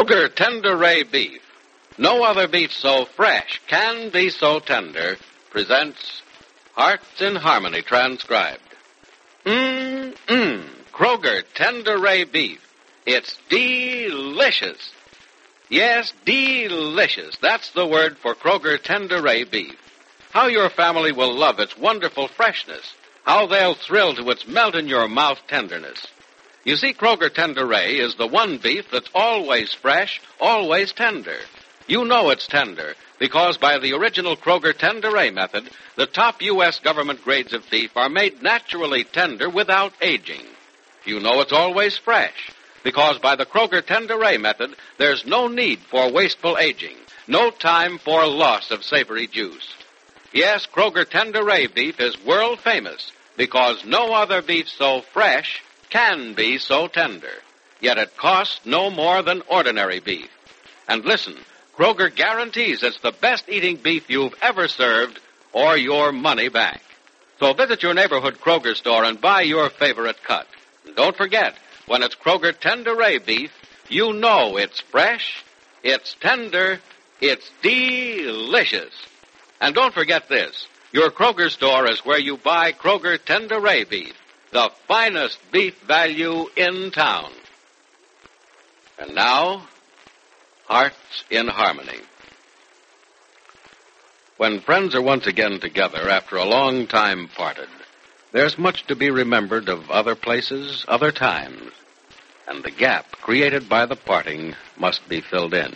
Kroger Tender Ray Beef. No other beef so fresh can be so tender. Presents Hearts in Harmony transcribed. Kroger Tender Ray Beef. It's delicious. Yes, delicious. That's the word for Kroger Tender Ray Beef. How your family will love its wonderful freshness. How they'll thrill to its melt-in-your-mouth tenderness. You see, Kroger Tender Ray is the one beef that's always fresh, always tender. You know it's tender because by the original Kroger Tender Ray method, the top U.S. government grades of beef are made naturally tender without aging. You know it's always fresh because by the Kroger Tender Ray method, there's no need for wasteful aging, no time for loss of savory juice. Yes, Kroger Tender Ray beef is world famous because no other beef so fresh can be so tender. Yet it costs no more than ordinary beef. And listen, Kroger guarantees it's the best eating beef you've ever served or your money back. So visit your neighborhood Kroger store and buy your favorite cut. And don't forget, when it's Kroger Tender Ray beef, you know it's fresh, it's tender, it's delicious. And don't forget this, your Kroger store is where you buy Kroger Tender Ray beef, the finest beef value in town. And now, Hearts in Harmony. When friends are once again together after a long time parted, there's much to be remembered of other places, other times, and the gap created by the parting must be filled in.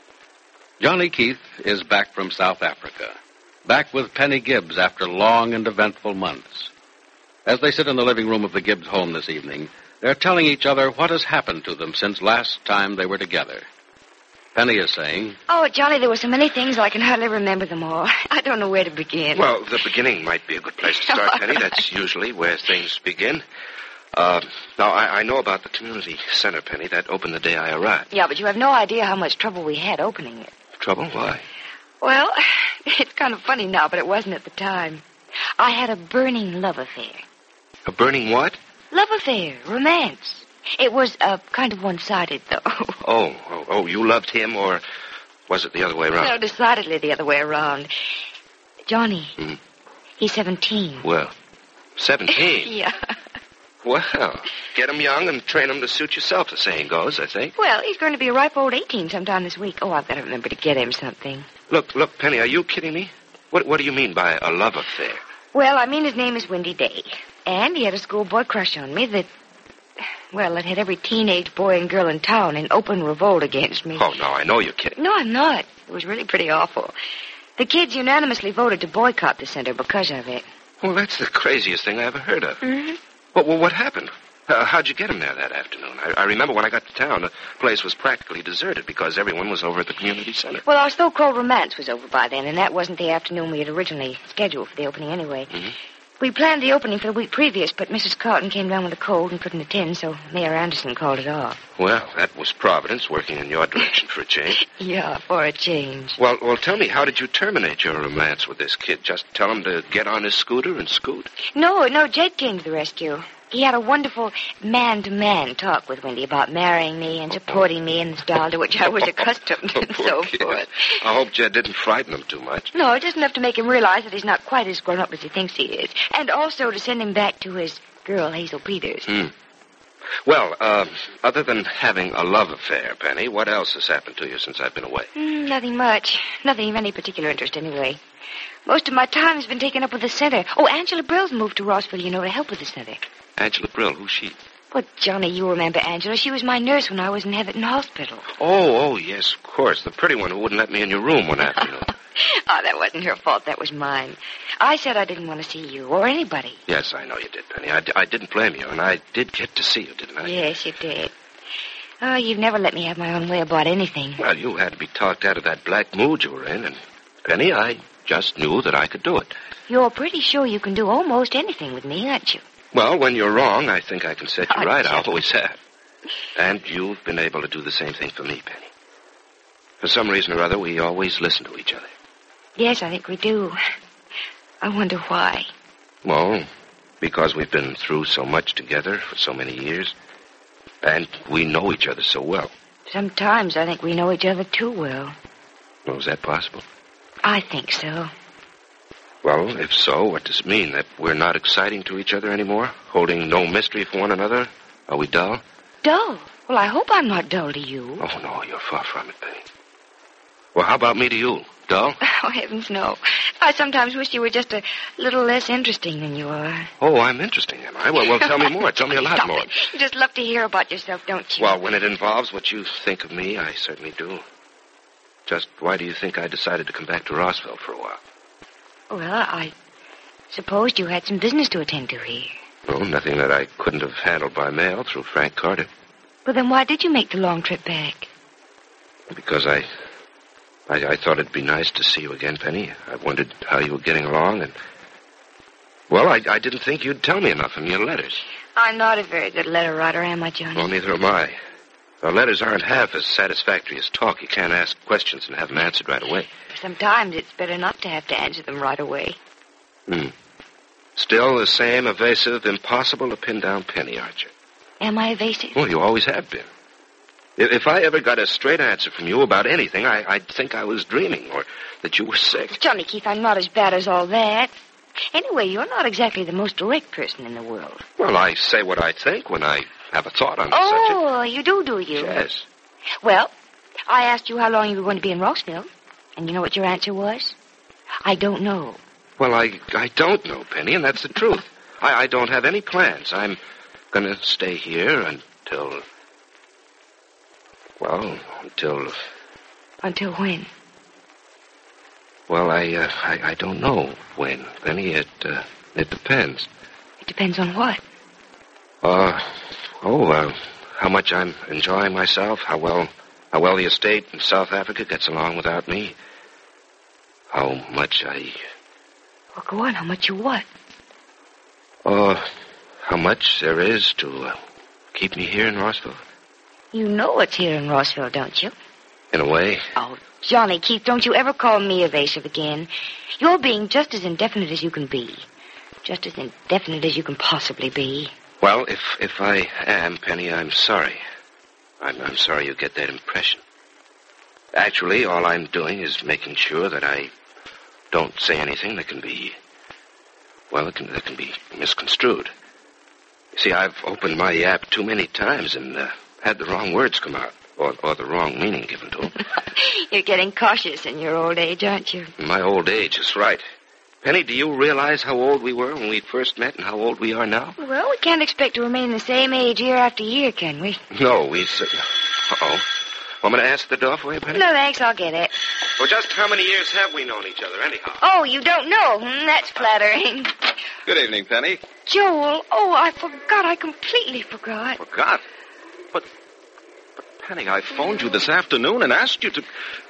Johnny Keith is back from South Africa, back with Penny Gibbs after long and eventful months. As they sit in the living room of the Gibbs home this evening, they're telling each other what has happened to them since last time they were together. Penny is saying, "Oh, Johnny, there were so many things I can hardly remember them all. I don't know where to begin." Well, the beginning might be a good place to start, Penny. That's usually where things begin. Now, I know about the community center, Penny. That opened the day I arrived. Yeah, but you have no idea how much trouble we had opening it. Trouble? Why? Well, it's kind of funny now, but it wasn't at the time. I had a burning love affair. A burning what? Love affair, romance. It was kind of one-sided, though. Oh, you loved him, or was it the other way around? No, decidedly the other way around. Johnny, he's 17. Well, 17? Yeah. Well, get him young and train him to suit yourself, the saying goes, I think. Well, he's going to be a ripe old 18 sometime this week. Oh, I've got to remember to get him something. Look, Penny, are you kidding me? What do you mean by a love affair? Well, I mean his name is Windy Day. And he had a schoolboy crush on me that had every teenage boy and girl in town in open revolt against me. Oh, no, I know you're kidding. No, I'm not. It was really pretty awful. The kids unanimously voted to boycott the center because of it. Well, that's the craziest thing I ever heard of. Mm-hmm. Well, what happened? How'd you get him there that afternoon? I remember when I got to town, the place was practically deserted because everyone was over at the community center. Well, our so-called romance was over by then, and that wasn't the afternoon we had originally scheduled for the opening anyway. Mm-hmm. We planned the opening for the week previous, but Mrs. Carton came down with a cold and couldn't attend, so Mayor Anderson called it off. Well, that was Providence working in your direction for a change. Yeah, for a change. Well, tell me, how did you terminate your romance with this kid? Just tell him to get on his scooter and scoot? No, Jake came to the rescue. He had a wonderful man-to-man talk with Wendy about marrying me and supporting me in the style to which I was accustomed and so forth. I hope Jed didn't frighten him too much. No, just enough to make him realize that he's not quite as grown up as he thinks he is. And also to send him back to his girl, Hazel Peters. Well, other than having a love affair, Penny, what else has happened to you since I've been away? Nothing much. Nothing of any particular interest, anyway. Most of my time has been taken up with the center. Oh, Angela Brill's moved to Rossville, to help with the center. Angela Brill, who's she? Well, Johnny, you remember Angela. She was my nurse when I was in Heatherton Hospital. Oh, yes, of course. The pretty one who wouldn't let me in your room one afternoon. Oh, that wasn't her fault. That was mine. I said I didn't want to see you or anybody. Yes, I know you did, Penny. I didn't blame you, and I did get to see you, didn't I? Yes, you did. Oh, you've never let me have my own way about anything. Well, you had to be talked out of that black mood you were in, and, Penny, I just knew that I could do it. You're pretty sure you can do almost anything with me, aren't you? Well, when you're wrong, I think I can set you right. I Jack. always have. And you've been able to do the same thing for me, Penny. For some reason or other, we always listen to each other. Yes, I think we do. I wonder why. Well, because we've been through so much together for so many years. And we know each other so well. Sometimes I think we know each other too well. Well, is that possible? I think so. Well, if so, what does it mean? That we're not exciting to each other anymore? Holding no mystery for one another? Are we dull? Dull? Well, I hope I'm not dull to you. Oh, no, you're far from it, Penny. Well, how about me to you? Dull? Oh, heavens, no. I sometimes wish you were just a little less interesting than you are. Oh, I'm interesting, am I? Well, tell me more. Tell me a lot Stop more. it. You just love to hear about yourself, don't you? Well, when it involves what you think of me, I certainly do. Just why do you think I decided to come back to Rossville for a while? Well, I supposed you had some business to attend to here. Oh, nothing that I couldn't have handled by mail through Frank Carter. Well, then why did you make the long trip back? Because I thought it'd be nice to see you again, Penny. I wondered how you were getting along, and... Well, I didn't think you'd tell me enough in your letters. I'm not a very good letter writer, am I, Johnny? Well, neither am I. Our letters aren't half as satisfactory as talk. You can't ask questions and have them answered right away. Sometimes it's better not to have to answer them right away. Still the same evasive, impossible to pin down Penny, aren't you? Am I evasive? Well, you always have been. If I ever got a straight answer from you about anything, I'd think I was dreaming or that you were sick. Johnny Keith, I'm not as bad as all that. Anyway, you're not exactly the most direct person in the world. Well, I say what I think when I have a thought on the subject. Oh, you do you? Yes. Well, I asked you how long you were going to be in Rossville, and you know what your answer was? I don't know. Well, I don't know, Penny, and that's the truth. I don't have any plans. I'm going to stay here until... Well, until... Until when? Well, I don't know when, Penny. It depends. It depends on what? How much I'm enjoying myself, how well the estate in South Africa gets along without me, how much I... Well, go on, how much you what? How much there is to keep me here in Rossville. You know what's here in Rossville, don't you? In a way. Oh, Johnny Keith, don't you ever call me evasive again. You're being just as indefinite as you can be. Just as indefinite as you can possibly be. Well, if I am, Penny, I'm sorry. I'm sorry you get that impression. Actually, all I'm doing is making sure that I don't say anything that can be... Well, that can be misconstrued. You see, I've opened my yap too many times and had the wrong words come out. Or the wrong meaning given to them. You're getting cautious in your old age, aren't you? My old age is right. Penny, do you realize how old we were when we first met and how old we are now? Well, we can't expect to remain the same age year after year, can we? No, we... Uh-oh. Want me to answer the door for you, Penny? No, thanks, I'll get it. Well, just how many years have we known each other, anyhow? Oh, you don't know? That's flattering. Good evening, Penny. Joel, I forgot. I completely forgot. Forgot? But, Penny, I phoned you this afternoon and asked you to...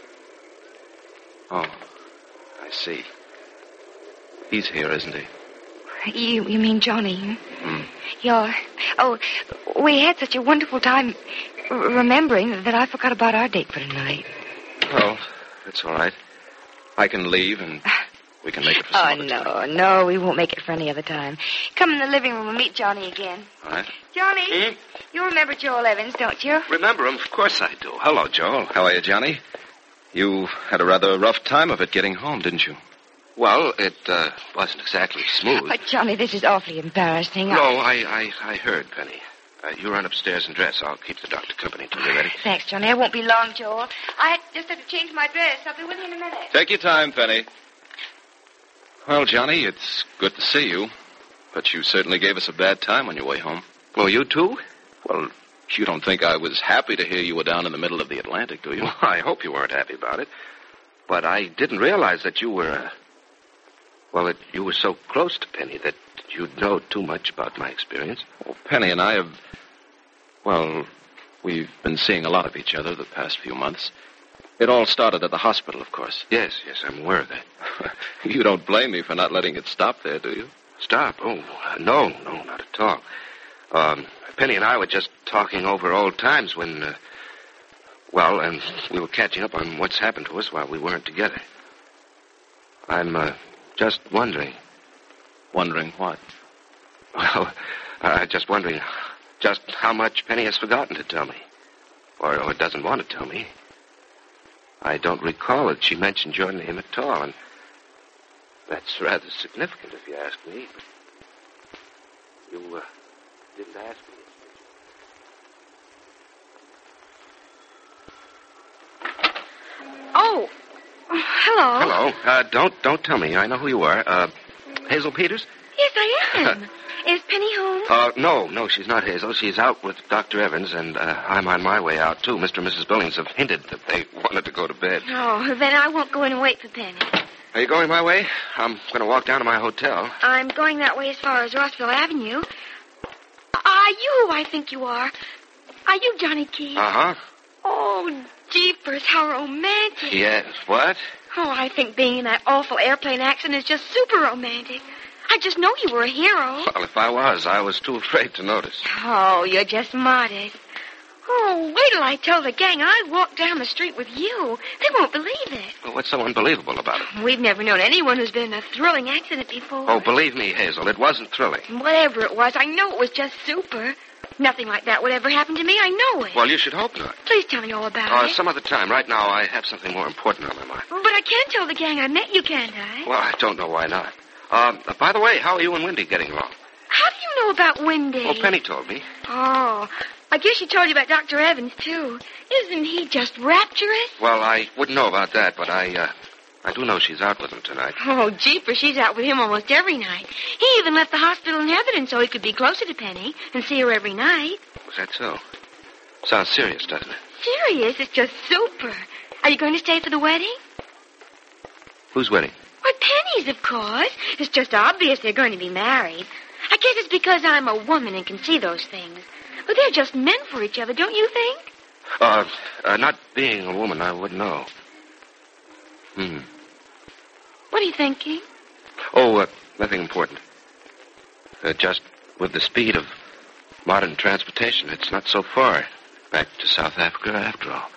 Oh, I see. He's here, isn't he? You mean Johnny? Hmm. We had such a wonderful time remembering that I forgot about our date for tonight. Well, that's all right. I can leave and we can make it for some other time. No, we won't make it for any other time. Come in the living room and meet Johnny again. All right. Johnny, you remember Joel Evans, don't you? Remember him? Of course I do. Hello, Joel. How are you, Johnny? You had a rather rough time of it getting home, didn't you? Well, it wasn't exactly smooth. Johnny, this is awfully embarrassing. No, I heard, Penny. You run upstairs and dress. I'll keep the doctor company until you're ready. Thanks, Johnny. I won't be long, Joel. I just have to change my dress. I'll be with you in a minute. Take your time, Penny. Well, Johnny, it's good to see you. But you certainly gave us a bad time on your way home. Oh, you too? Well, you don't think I was happy to hear you were down in the middle of the Atlantic, do you? Well, I hope you weren't happy about it. But I didn't realize that you were... that you were so close to Penny that you'd know too much about my experience. Well, Penny and I have... Well, we've been seeing a lot of each other the past few months. It all started at the hospital, of course. Yes, I'm aware of that. You don't blame me for not letting it stop there, do you? Stop? Oh, no, not at all. Penny and I were just talking over old times when, and we were catching up on what's happened to us while we weren't together. I'm, just wondering. Wondering what? Well, just wondering just how much Penny has forgotten to tell me. Or doesn't want to tell me. I don't recall that she mentioned your name at all, and that's rather significant if you ask me. But you didn't ask me. Oh, hello. Hello. Don't tell me. I know who you are. Hazel Peters? Yes, I am. Is Penny home? No, she's not Hazel. She's out with Dr. Evans, and I'm on my way out, too. Mr. and Mrs. Billings have hinted that they wanted to go to bed. Oh, then I won't go in and wait for Penny. Are you going my way? I'm going to walk down to my hotel. I'm going that way as far as Rossville Avenue. Are you who I think you are? Are you Johnny Key? Uh-huh. Oh, jeepers, how romantic. Yes, what? Oh, I think being in that awful airplane accident is just super romantic. I just know you were a hero. Well, if I was too afraid to notice. Oh, you're just modest. Oh, wait till I tell the gang I walked down the street with you. They won't believe it. Well, what's so unbelievable about it? We've never known anyone who's been in a thrilling accident before. Oh, believe me, Hazel, it wasn't thrilling. Whatever it was, I know it was just super. Nothing like that would ever happen to me. I know it. Well, you should hope not. Please tell me all about it. Some other time. Right now, I have something more important on my mind. But I can't tell the gang I met you, can't I? Well, I don't know why not. By the way, how are you and Wendy getting along? How do you know about Wendy? Well, Penny told me. Oh, I guess she told you about Dr. Evans, too. Isn't he just rapturous? Well, I wouldn't know about that, but I do know she's out with him tonight. Oh, jeepers, she's out with him almost every night. He even left the hospital in evidence so he could be closer to Penny and see her every night. Was that so? Sounds serious, doesn't it? Serious? It's just super. Are you going to stay for the wedding? Whose wedding? Why, Penny's, of course. It's just obvious they're going to be married. I guess it's because I'm a woman and can see those things. But they're just meant for each other, don't you think? Not being a woman, I wouldn't know. What are you thinking? Oh, nothing important. Just with the speed of modern transportation, it's not so far back to South Africa after all.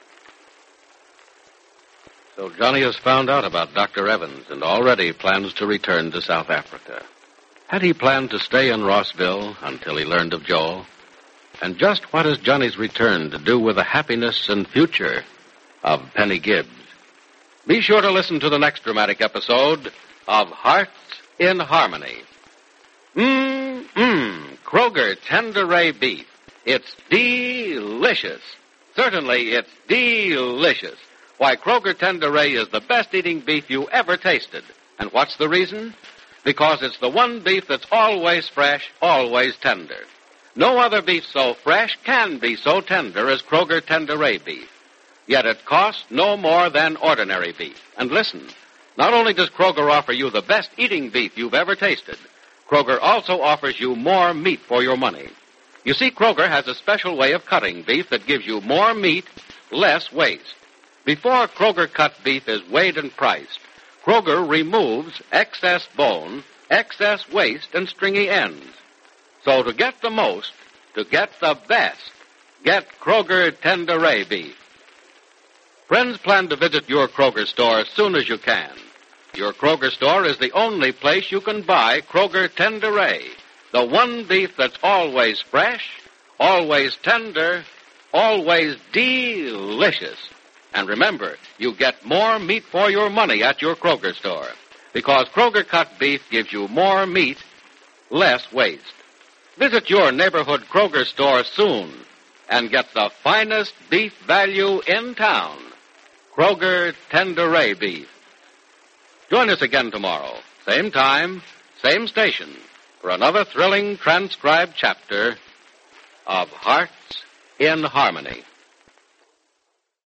So Johnny has found out about Dr. Evans and already plans to return to South Africa. Had he planned to stay in Rossville until he learned of Joel? And just what is Johnny's return to do with the happiness and future of Penny Gibbs? Be sure to listen to the next dramatic episode of Hearts in Harmony. Kroger Tender Ray Beef. It's delicious. Certainly, it's delicious. Why, Kroger Tender Ray is the best eating beef you ever tasted. And what's the reason? Because it's the one beef that's always fresh, always tender. No other beef so fresh can be so tender as Kroger Tender Ray beef. Yet it costs no more than ordinary beef. And listen, not only does Kroger offer you the best eating beef you've ever tasted, Kroger also offers you more meat for your money. You see, Kroger has a special way of cutting beef that gives you more meat, less waste. Before Kroger cut beef is weighed and priced, Kroger removes excess bone, excess waste, and stringy ends. So to get the most, to get the best, get Kroger Tender Ray beef. Friends, plan to visit your Kroger store as soon as you can. Your Kroger store is the only place you can buy Kroger Tender Ray, the one beef that's always fresh, always tender, always delicious. And remember, you get more meat for your money at your Kroger store, because Kroger cut beef gives you more meat, less waste. Visit your neighborhood Kroger store soon and get the finest beef value in town. Kroger Tender Ray beef. Join us again tomorrow, same time, same station, for another thrilling transcribed chapter of Hearts in Harmony.